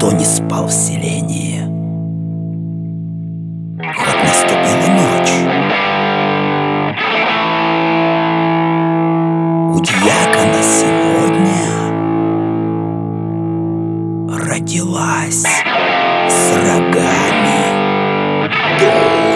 Никто не спал в селении, хоть наступила ночь. У дьякона сегодня родилась с рогами дочь.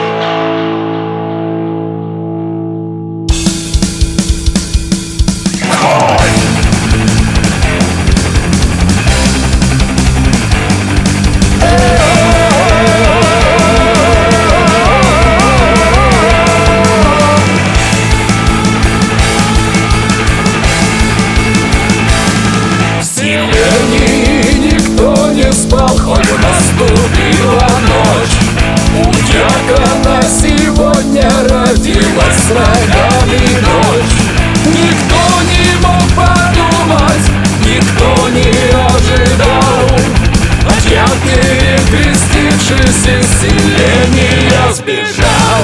Никто не спал, хоть наступила ночь. У дьякона сегодня родилась с рогами дочь. Никто не мог подумать, никто не ожидал. Дьяк, перекрестившись из селения, сбежал.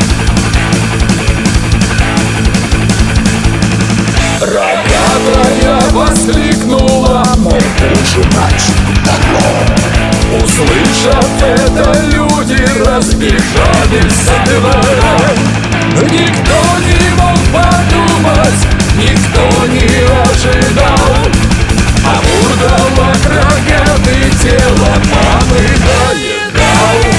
Рогатая воскликнула: мой душу начал давно. Услышав это, люди разбежались со двора. Никто не мог подумать, никто не ожидал. А вурдалак рогатый тело мамы доедал.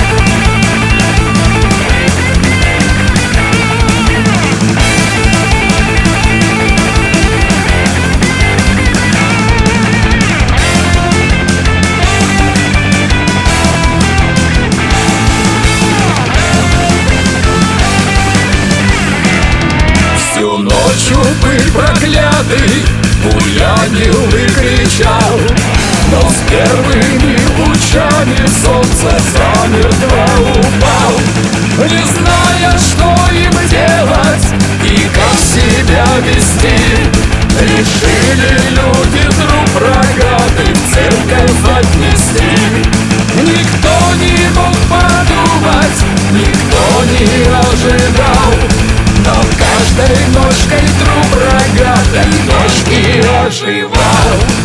Упырь проклятый буянил и кричал, но с первыми лучами солнца замертво упал. Не зная, что им делать и как себя вести, решили люди труп рогатый в церковь отнести. Никто не мог подумать, никто не ожидал, но каждой ножкой труп рогатой дочки оживал.